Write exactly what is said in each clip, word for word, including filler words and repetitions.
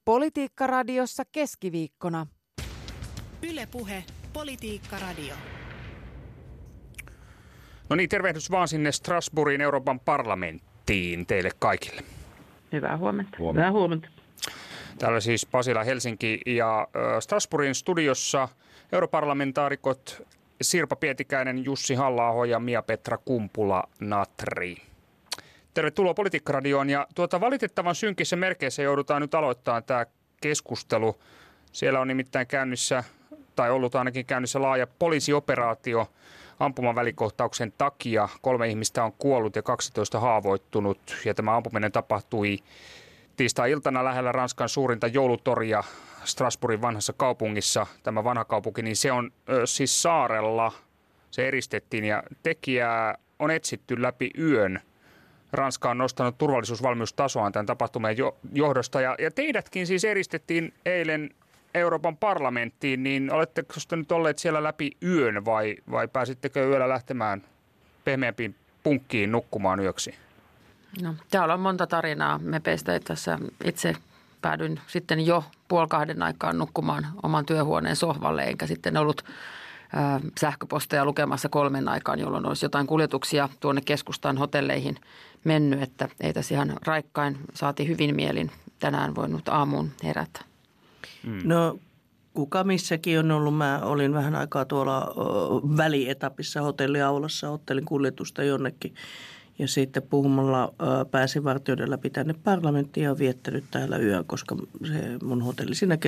Politiikka-radiossa keskiviikkona. Yle Puhe, Politiikka-radio. No niin, tervehdys vaan sinne Strasbourgin Euroopan parlamenttiin teille kaikille. Hyvää huomenta. huomenta. Hyvää huomenta. Täällä siis Pasila, Helsinki ja Strasbourgin studiossa europarlamentaarikot Sirpa Pietikäinen, Jussi Halla-aho ja Mia-Petra Kumpula-Natri. Tervetuloa Politiikka-radioon, ja tuota valitettavan synkissä merkeissä joudutaan nyt aloittamaan tämä keskustelu. Siellä on nimittäin käynnissä, tai ollut ainakin käynnissä laaja poliisioperaatio ampumavälikohtauksen takia. Kolme ihmistä on kuollut ja kaksitoista haavoittunut, ja tämä ampuminen tapahtui tiistai-iltana lähellä Ranskan suurinta joulutoria Strasbourgin vanhassa kaupungissa. Tämä vanha kaupunki, niin se on ö, siis saarella, se eristettiin, ja tekijää on etsitty läpi yön. Ranska on nostanut turvallisuusvalmiustasoaan tämän tapahtumien johdosta, ja, ja teidätkin siis eristettiin eilen Euroopan parlamenttiin, niin oletteko te nyt olleet siellä läpi yön vai, vai pääsittekö yöllä lähtemään pehmeämpiin punkkiin nukkumaan yöksi? No, täällä on monta tarinaa mepeistä. Tässä itse päädyin sitten jo puoli kahden aikaan nukkumaan oman työhuoneen sohvalle, enkä sitten ollut äh, sähköposteja lukemassa kolmen aikaan, jolloin olisi jotain kuljetuksia tuonne keskustaan hotelleihin mennyt, että ei tässä ihan raikkain saati hyvin mielin tänään voinut aamuun herätä. Mm. No kuka missäkin on ollut. Mä olin vähän aikaa tuolla o, välietapissa hotelliaulassa, ottelin kuljetusta jonnekin ja sitten puhumalla o, pääsin vartijoiden läpi tänne parlamenttiin ja viettänyt täällä yön, koska se mun hotelli siinä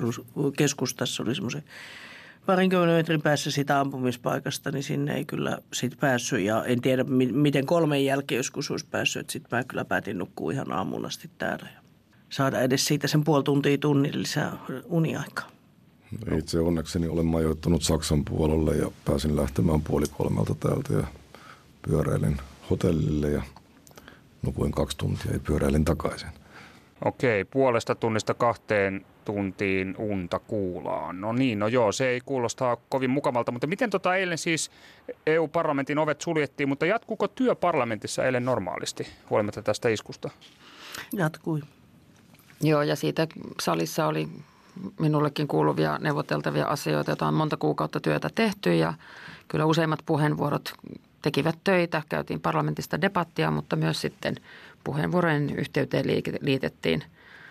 keskustassa oli semmoisen parinkymmenen metrin päässä siitä ampumispaikasta, niin sinne ei kyllä sit päässyt ja en tiedä miten kolmen jälkeen joskus olisi päässyt, että sitten mä kyllä päätin nukkua ihan aamuun asti täällä ja saada edes siitä sen puoli tuntia tunnin lisää uniaikaa. Itse onnekseni olen majoittunut Saksan puolelle ja pääsin lähtemään puoli kolmelta täältä ja pyöräilin hotellille ja nukuin kaksi tuntia ja pyöräilin takaisin. Okei, puolesta tunnista kahteen tuntiin unta kuulaan. No niin, no joo, se ei kuulosta kovin mukavalta, mutta miten tota eilen siis E U-parlamentin ovet suljettiin, mutta jatkuuko työ parlamentissa eilen normaalisti huolimatta tästä iskusta? Jatkui. Joo, ja siitä salissa oli minullekin kuuluvia neuvoteltavia asioita, joita on monta kuukautta työtä tehty ja kyllä useimmat puheenvuorot tekivät töitä. Käytiin parlamentista debattia, mutta myös sitten puheenvuorojen yhteyteen liitettiin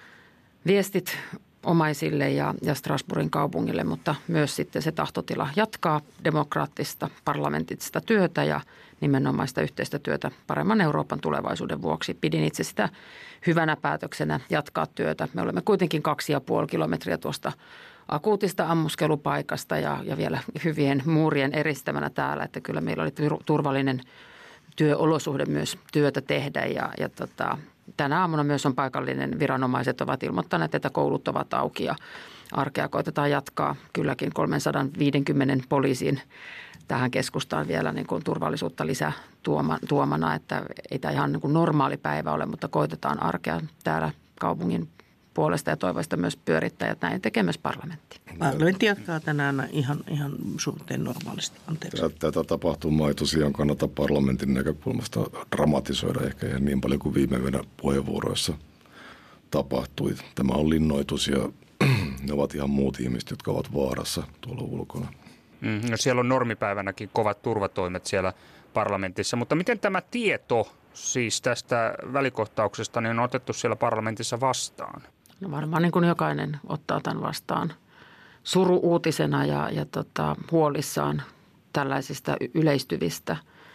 viestit omaisille ja, ja Strasbourgin kaupungille, mutta myös sitten se tahtotila jatkaa demokraattista parlamentista työtä ja nimenomaista yhteistä työtä paremman Euroopan tulevaisuuden vuoksi. Pidin itse sitä hyvänä päätöksenä jatkaa työtä. Me olemme kuitenkin kaksi ja puoli kilometriä tuosta akuutista ammuskelupaikasta ja, ja vielä hyvien muurien eristämänä täällä, että kyllä meillä oli turvallinen työolosuhde myös työtä tehdä ja, ja tota, tänä aamuna myös on paikallinen viranomaiset ovat ilmoittaneet, että koulut ovat auki ja arkea koitetaan jatkaa kylläkin kolmesataaviisikymmentä poliisin tähän keskustaan vielä niin kuin turvallisuutta lisää tuomana, että ei tämä ihan niin kuin normaali päivä ole, mutta koitetaan arkea täällä kaupungin puolesta ja toivoista myös pyörittää, että näin tekee myös parlamentti. Parlamentti jatkaa tänään ihan, ihan suhteen normaalisti. Anteeksi. Tätä tapahtumaa ei tosiaan kannata parlamentin näkökulmasta dramatisoida ehkä ihan niin paljon kuin viime vuonna puheenvuoroissa tapahtui. Tämä on linnoitus ja ne ovat ihan muut ihmiset, jotka ovat vaarassa tuolla ulkona. Mm, no siellä on normipäivänäkin kovat turvatoimet siellä parlamentissa, mutta miten tämä tieto siis tästä välikohtauksesta niin on otettu siellä parlamentissa vastaan? No varmaan niin kuin jokainen ottaa tämän vastaan suru-uutisena ja, ja tota, huolissaan tällaisista yleistyvistä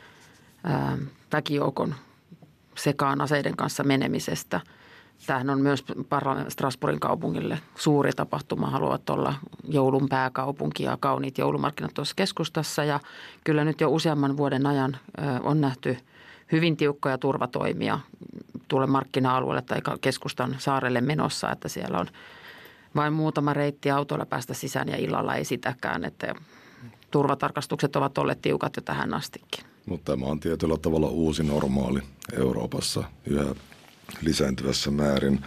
ää, väkijoukon sekaan aseiden kanssa menemisestä. Tämähän on myös Strasbourgin kaupungille suuri tapahtuma. Haluavat olla joulun pääkaupunki ja kauniit joulumarkkinat tuossa keskustassa. Ja kyllä nyt jo useamman vuoden ajan on nähty hyvin tiukkoja turvatoimia tuolle markkina-alueelle tai keskustan saarelle menossa, että siellä on vain muutama reitti autoilla päästä sisään ja illalla ei sitäkään, että turvatarkastukset ovat olleet tiukat jo tähän astikin. Mutta tämä on tietyllä tavalla uusi normaali Euroopassa yhä lisääntyvässä määrin.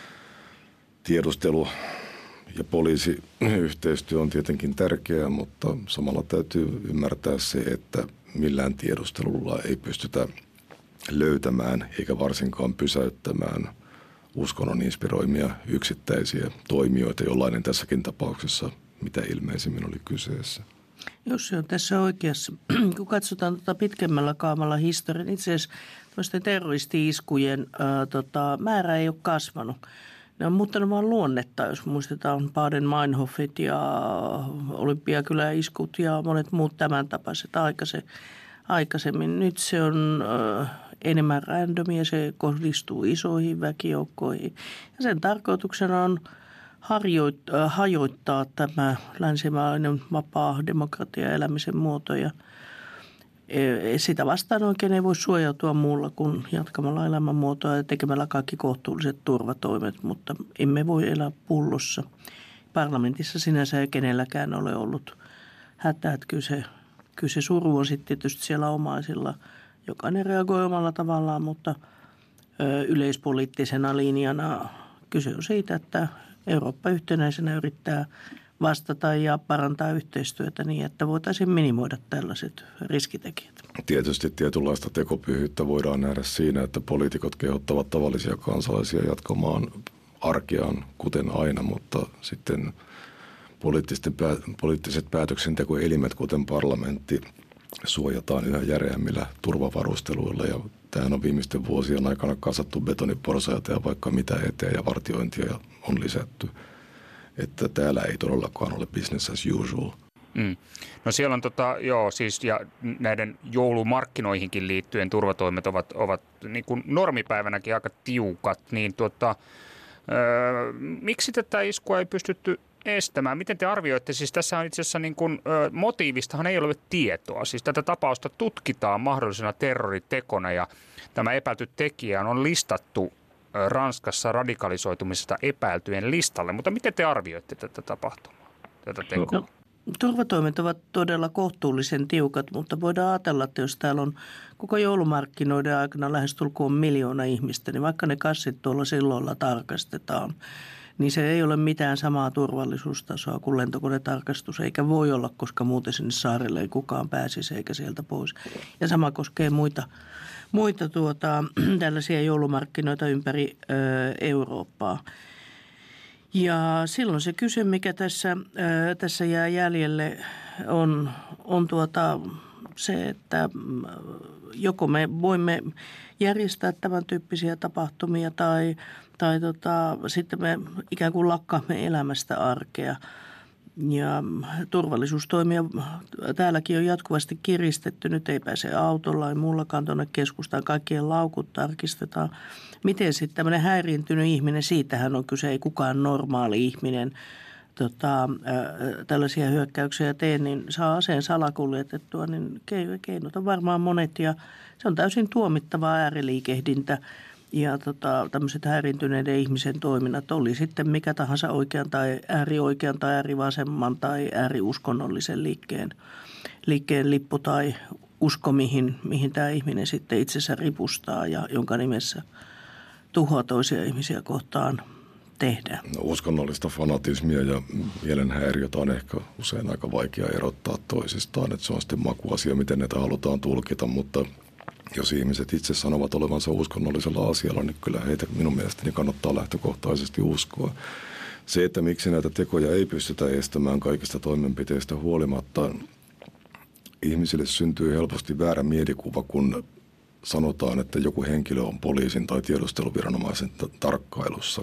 Tiedustelu ja poliisiyhteistyö on tietenkin tärkeää, mutta samalla täytyy ymmärtää se, että millään tiedustelulla ei pystytä löytämään eikä varsinkaan pysäyttämään uskonnon inspiroimia yksittäisiä toimijoita, jollainen tässäkin tapauksessa mitä ilmeisimmin oli kyseessä. Jos se on tässä oikeassa, kun katsotaan tuota pitkämmällä kaamalla historian, itse asiassa tuosten terroristi-iskujen ää, tota, määrä ei ole kasvanut. Ne on muuttanut vaan luonnetta, jos muistetaan Baden-Meinhofit ja Olympiakylä-iskut ja monet muut tämän tapaiset aikaisemmin. Nyt se on äh, enemmän randomia, se kohdistuu isoihin väkijoukkoihin. Ja sen tarkoituksena on harjoit, äh, hajoittaa tämä länsimainen vapaa demokratia elämisen muoto ja sitä vastaan oikein ei voi suojautua muulla kuin jatkamalla elämänmuotoa ja tekemällä kaikki kohtuulliset turvatoimet, mutta emme voi elää pullossa. Parlamentissa sinänsä ei kenelläkään ole ollut hätää, että kyllä se, kyllä se suru on sitten tietysti siellä omaisilla. Jokainen reagoi omalla tavallaan, mutta ö, yleispoliittisena linjana kyse on siitä, että Eurooppa yhtenäisenä yrittää vastata ja parantaa yhteistyötä niin, että voitaisiin minimoida tällaiset riskitekijät. Tietysti tietynlaista tekopyhyyttä voidaan nähdä siinä, että poliitikot kehottavat tavallisia kansalaisia jatkamaan arkeaan kuten aina, mutta sitten poliittiset päätöksentekoelimet, kuten parlamentti, suojataan yhä järeämmillä turvavarusteluilla ja tähän on viimeisten vuosien aikana kasattu betoniporsaita ja vaikka mitä eteen ja vartiointia on lisätty. Että täällä ei todellakaan ole business as usual. Mm. No siellä on tota, joo, siis ja näiden joulumarkkinoihinkin liittyen turvatoimet ovat, ovat niin kuin normipäivänäkin aika tiukat, niin tota, öö, miksi tätä iskua ei pystytty estämään? Miten te arvioitte? Siis tässä on itse asiassa niin kuin, ö, motiivistahan ei ole tietoa. Siis tätä tapausta tutkitaan mahdollisena terroritekona ja tämä epäilty tekijä on listattu Ranskassa radikalisoitumisesta epäiltyjen listalle. Mutta miten te arvioitte tätä tapahtumaa, tätä tekoa? No, turvatoimet ovat todella kohtuullisen tiukat, mutta voidaan ajatella, että jos täällä on koko joulumarkkinoiden aikana lähestulkoon miljoona ihmistä, niin vaikka ne kassit tuolla silloilla tarkastetaan, niin se ei ole mitään samaa turvallisuustasoa kuin lentokonetarkastus, eikä voi olla, koska muuten sinne saarelle ei kukaan pääsisi eikä sieltä pois. Ja sama koskee muita, muita tuota, tällaisia joulumarkkinoita ympäri ö, Eurooppaa. Ja silloin se kyse, mikä tässä, ö, tässä jää jäljelle, on, on tuota, se, että joko me voimme järjestää tämän tyyppisiä tapahtumia tai, tai tota, sitten me ikään kuin lakkaamme elämästä arkea. Ja turvallisuustoimia täälläkin on jatkuvasti kiristetty. Nyt ei pääse autolla ja muullakaan tuonne keskustaan. Kaikkien laukut tarkistetaan. Miten sitten tämmöinen häiriintynyt ihminen, siitähän on kyse, ei kukaan normaali ihminen tota, äh, tällaisia hyökkäyksiä tee, niin saa aseen salakuljetettua, niin keinot on varmaan monet ja se on täysin tuomittavaa ääriliikehdintä. Ja tota, tämmöiset häiriintyneiden ihmisen toiminnat oli sitten mikä tahansa oikean tai äärioikean tai äärivasemman tai ääriuskonnollisen liikkeen, liikkeen lippu tai usko, mihin, mihin tämä ihminen sitten itsensä ripustaa ja jonka nimessä tuhoa toisia ihmisiä kohtaan tehdään. No, uskonnollista fanatismia ja mielenhäiriötä on ehkä usein aika vaikea erottaa toisistaan, että se on sitten makuasia, miten näitä halutaan tulkita, mutta jos ihmiset itse sanovat olevansa uskonnollisella asialla, niin kyllä heitä minun mielestäni kannattaa lähtökohtaisesti uskoa. Se, että miksi näitä tekoja ei pystytä estämään kaikista toimenpiteistä huolimatta, ihmisille syntyy helposti väärä mielikuva, kun sanotaan, että joku henkilö on poliisin tai tiedusteluviranomaisen tarkkailussa.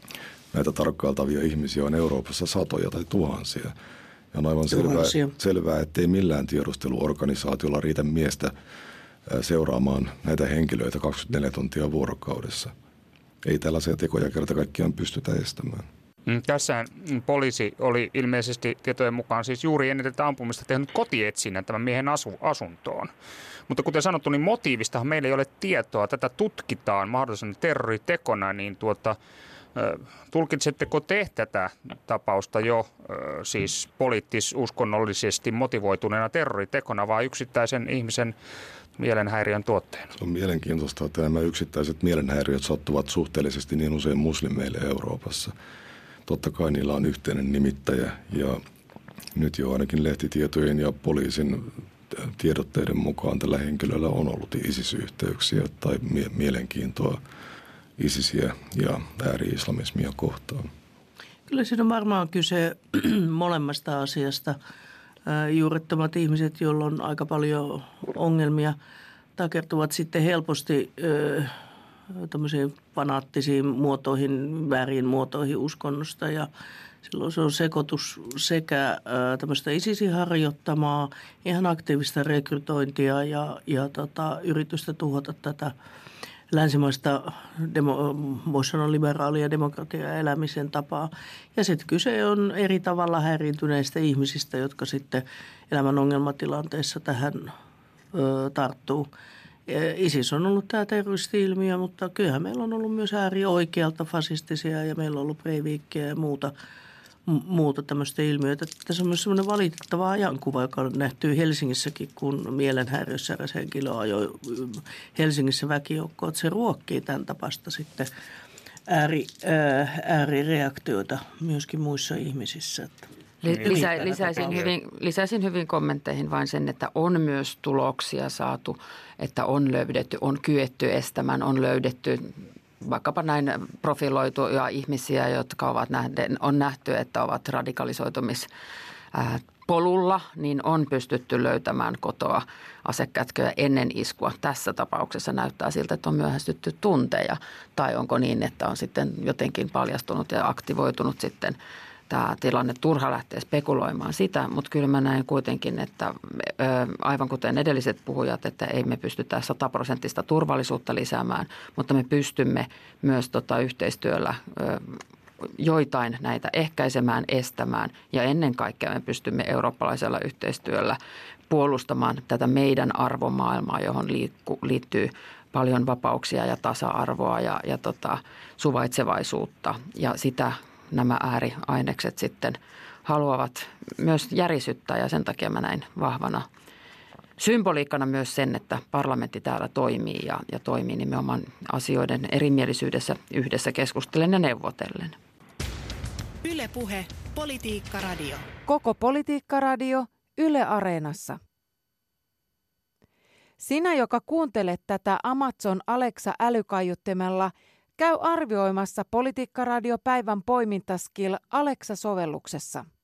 Näitä tarkkailtavia ihmisiä on Euroopassa satoja tai tuhansia. Ja on aivan selvää, selvää, ettei millään tiedusteluorganisaatiolla riitä miestä seuraamaan näitä henkilöitä kaksikymmentäneljä tuntia vuorokaudessa. Ei tällaisia tekoja kerta kaikkiaan pystytä estämään. Tässä poliisi oli ilmeisesti tietojen mukaan siis juuri ennen tätä ampumista tehnyt kotietsinnän tämän miehen asu, asuntoon. Mutta kuten sanottu, niin motiivistahan meillä ei ole tietoa. Tätä tutkitaan mahdollisena terroritekona, niin tuota, tulkitsetteko te tätä tapausta jo siis poliittis-uskonnollisesti motivoituneena terroritekona vai yksittäisen ihmisen mielenhäiriön tuotteena? Se on mielenkiintoista, että nämä yksittäiset mielenhäiriöt sattuvat suhteellisesti niin usein muslimeille Euroopassa. Totta kai niillä on yhteinen nimittäjä ja nyt jo ainakin lehtitietojen ja poliisin tiedotteiden mukaan tällä henkilöllä on ollut ISIS-yhteyksiä tai mie- mielenkiintoa ISISiä ja ääri-islamismia kohtaan. Kyllä siinä on varmaan kyse molemmasta asiasta. Juurettomat ihmiset, joilla on aika paljon ongelmia, takertuvat sitten helposti tämmöisiin fanaattisiin muotoihin, väärin muotoihin uskonnosta ja silloin se on sekoitus sekä tämmöistä ISISin harjoittamaa, ihan aktiivista rekrytointia ja, ja tota, yritystä tuhota tätä länsimaista, demo, voisi sanoa liberaalia demokratiaa elämisen tapaa. Ja sitten kyse on eri tavalla häiriintyneistä ihmisistä, jotka sitten elämän ongelmatilanteessa tähän ö, tarttuu. ISIS on ollut tämä terroristi-ilmiö, mutta kyllähän meillä on ollut myös äärioikealta fasistisia ja meillä on ollut Breivikia ja muuta, muuta tämmöistä ilmiöitä. Tässä on myös semmoinen valitettava ajankuva, joka on nähty Helsingissäkin, kun mielenhäiriössä eräs henkilö ajoi Helsingissä väkijoukkoa. Se ruokkii tämän tapasta sitten ääri, ää, äärireaktioita myöskin muissa ihmisissä. Lisä, lisäisin, hyvin, lisäisin hyvin kommentteihin vain sen, että on myös tuloksia saatu, että on löydetty, on kyetty estämään, on löydetty vaikkapa näin profiloituja ihmisiä, jotka ovat nähden, on nähty, että ovat radikalisoitumispolulla, niin on pystytty löytämään kotoa asekätköjä ennen iskua. Tässä tapauksessa näyttää siltä, että on myöhästytty tunteja tai onko niin, että on sitten jotenkin paljastunut ja aktivoitunut sitten tämä tilanne. Turha lähteä spekuloimaan sitä, mutta kyllä mä näen kuitenkin, että aivan kuten edelliset puhujat, että ei me pystytä sataprosenttista turvallisuutta lisäämään, mutta me pystymme myös tota yhteistyöllä joitain näitä ehkäisemään, estämään ja ennen kaikkea me pystymme eurooppalaisella yhteistyöllä puolustamaan tätä meidän arvomaailmaa, johon liittyy paljon vapauksia ja tasa-arvoa ja, ja tota, suvaitsevaisuutta ja sitä nämä ääriainekset sitten haluavat myös järisyttää ja sen takia mä näin vahvana symboliikkana myös sen, että parlamentti täällä toimii ja, ja toimii nimenomaan asioiden erimielisyydessä yhdessä keskustellen ja neuvotellen. Yle Puhe, Politiikka Radio. Koko Politiikka Radio Yle Areenassa. Sinä, joka kuuntelet tätä Amazon Alexa-älykaiuttimella, käy arvioimassa Politiikka Radio päivän poimintaskill Alexa-sovelluksessa.